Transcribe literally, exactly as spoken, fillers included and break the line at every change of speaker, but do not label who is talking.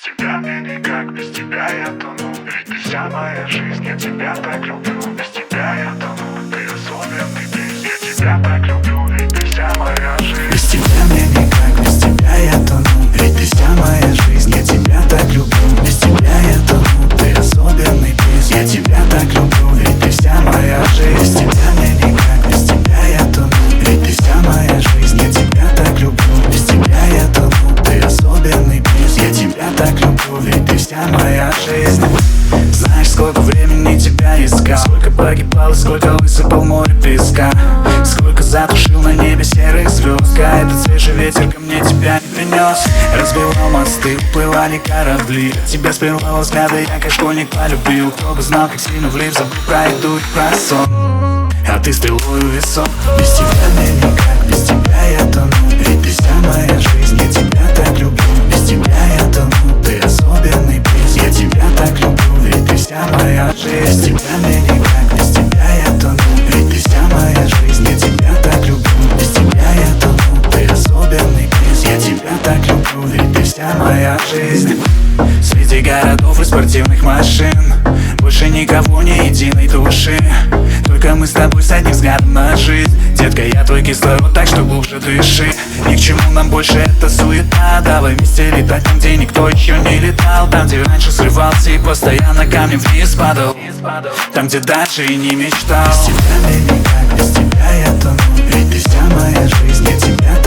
тебя мне никак, без тебя я тону. Ведь ты вся моя жизнь, я тебя так люблю. Без тебя я тону, ты особенный приз. Я тебя так люблю, ведь ты вся моя жизнь.
Без тебя мне никак, без тебя я тону. Ведь ты вся моя жизнь, я тебя так люблю. Без тебя я тону, ты особенный приз. Я тебя так люблю, ведь ты вся моя жизнь. Без тебя мне никак, без тебя я тону. Ведь ты вся моя жизнь, я тебя так люблю. Без тебя я тону, ты особенный приз. Я тебя так люблю, ведь ты вся моя жизнь. Знаешь, сколько времени тебя искал, сколько погибал и сколько высыпал море песка, сколько затушил на небе серых звезд. А этот свежий ветер ко мне тебя не принес. Разбивал мосты, уплывали корабли. Тебя с первого взгляда я как школьник полюбил. Кто бы знал, как сильно влип, забыл про еду и про сон. А ты стрелою в висок. Без тебя мне никак, без тебя я тону. Ведь ты вся моя жизнь, я тебя так люблю. Без тебя я тону, ты особенный приз. Я тебя так люблю, ведь ты вся моя жизнь. Без тебя мне никак, без тебя я тону. Ведь ты вся моя жизнь, я тебя так люблю. Без тебя я тону, ты особенный приз. Я тебя так люблю, ведь ты вся моя жизнь. Среди городов и спортивных машин больше никого, ни единой души. Только мы с тобой с одним взглядом на жизнь. Детка, я твой кислород, так что глубже дыши. Ни к чему нам больше эта суета. Давай вместе летать там, где никто еще не летал. Там, где раньше срывался и постоянно камнем вниз падал. Там, где дальше и не мечтал. Без тебя мне никак, без тебя я тону. Ведь ты вся моя жизнь, я тебя